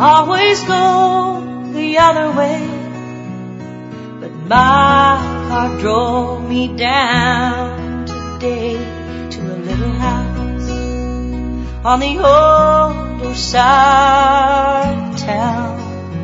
always go the other way, but my car drove me down today to a little house on the older side of town.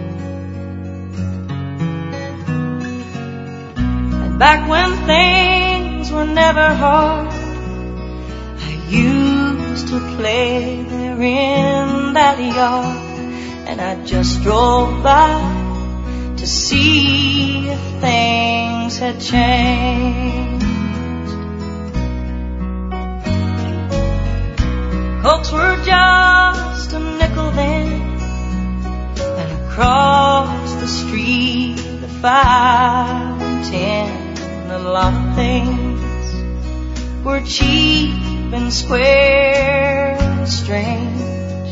And back when things were never hard, I used to play there in that yard, and I just drove by to see if things had changed. Cokes were just a nickel then, and across the street the 5 and 10, a lot of things were cheap and square and strange.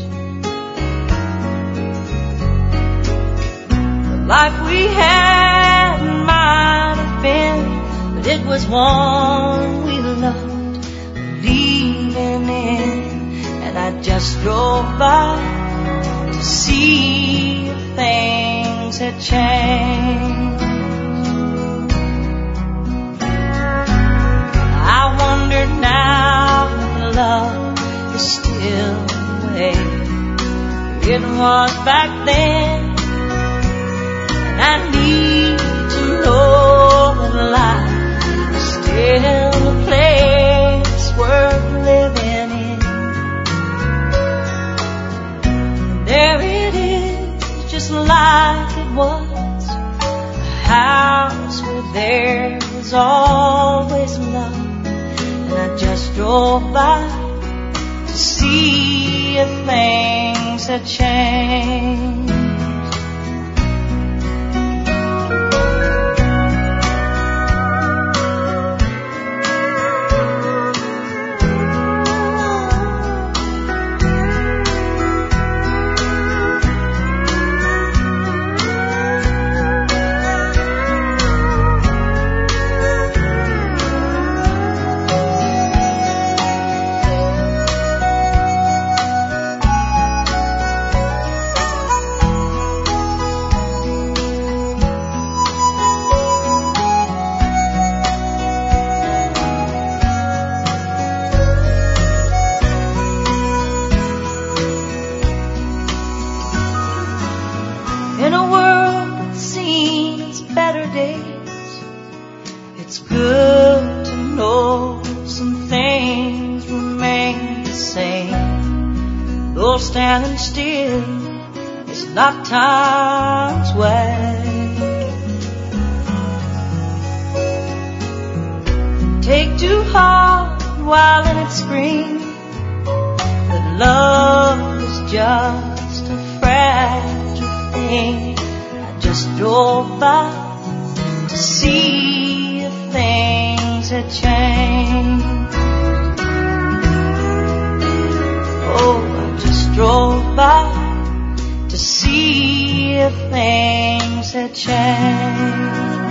The life we had might have been, but it was one we loved believing in. And I just drove by to see if things had changed. I wondered now if love is still the way it was back then. And I need to know that life is still a place worth living in. There it is, just like it was, a house where there was always love. And I just drove by to see if things had changed. In a world that's seen its better days, it's good to know some things remain the same. Though standing still is not time's way. Take to heart while in its scream that love is just a fragile thing. I just drove by to see if things had changed. Oh, I just drove by to see if things had changed.